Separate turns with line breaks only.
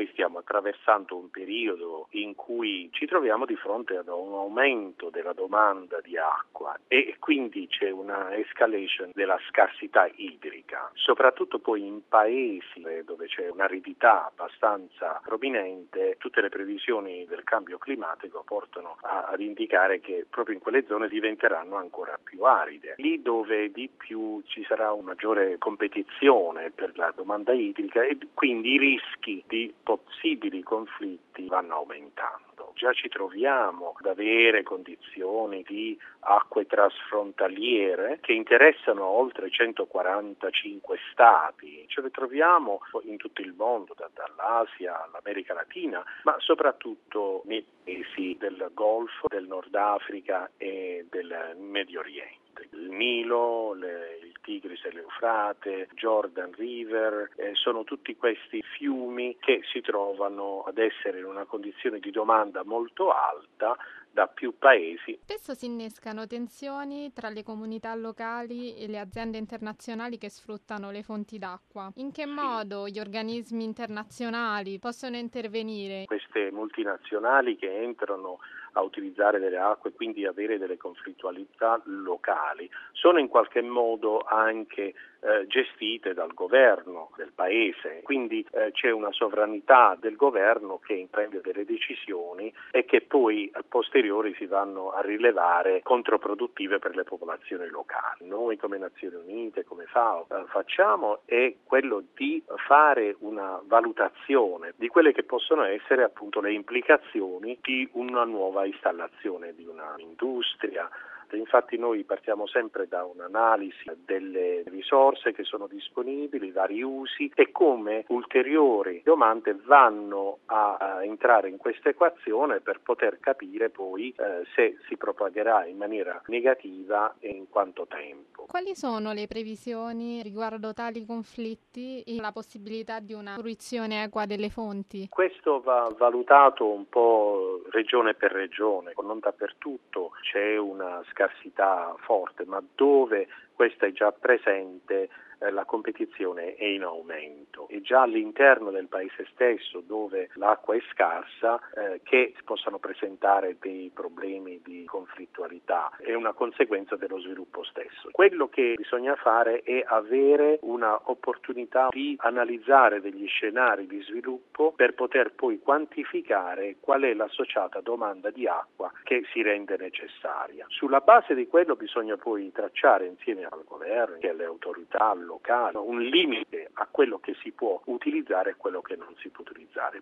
noi stiamo attraversando un periodo in cui ci troviamo di fronte ad un aumento della domanda di acqua e quindi c'è una escalation della scarsità idrica, soprattutto poi in paesi dove c'è un'aridità abbastanza prominente. Tutte le previsioni del cambio climatico portano ad indicare che proprio in quelle zone diventeranno ancora più aride. Lì dove di più ci sarà una maggiore competizione per la domanda idrica e quindi i rischi di possibili conflitti vanno aumentando. Già ci troviamo ad avere condizioni di acque trasfrontaliere che interessano oltre 145 stati. Ce le troviamo in tutto il mondo, dall'Asia all'America Latina, ma soprattutto nei paesi del Golfo, del Nord Africa e del Medio Oriente. Il Nilo, il Tigris e l'Eufrate, Jordan River, sono tutti questi fiumi che si trovano ad essere in una condizione di domanda molto alta da più paesi.
Spesso si innescano tensioni tra le comunità locali e le aziende internazionali che sfruttano le fonti d'acqua. In che modo gli organismi internazionali possono intervenire?
Queste multinazionali che entrano a utilizzare delle acque, quindi avere delle conflittualità locali, sono in qualche modo anche gestite dal governo del paese, quindi c'è una sovranità del governo che prende delle decisioni e che poi a posteriori si vanno a rilevare controproduttive per le popolazioni locali. Noi come Nazioni Unite, come FAO, facciamo è quello di fare una valutazione di quelle che possono essere appunto le implicazioni di una nuova installazione di un'industria. Infatti noi partiamo sempre da un'analisi delle risorse che sono disponibili, vari usi e come ulteriori domande vanno a entrare in questa equazione per poter capire poi se si propagherà in maniera negativa e in quanto tempo.
Quali sono le previsioni riguardo tali conflitti e la possibilità di una fruizione equa delle fonti?
Questo va valutato un po' regione per regione, non dappertutto c'è una scarsità forte, ma dove questa è già presente la competizione è in aumento e già all'interno del paese stesso dove l'acqua è scarsa che si possano presentare dei problemi di conflittualità è una conseguenza dello sviluppo stesso. Quello che bisogna fare è avere una opportunità di analizzare degli scenari di sviluppo per poter poi quantificare qual è l'associata domanda di acqua che si rende necessaria. Sulla base di quello bisogna poi tracciare insieme al governo e alle autorità locali un limite a quello che si può utilizzare e quello che non si può utilizzare.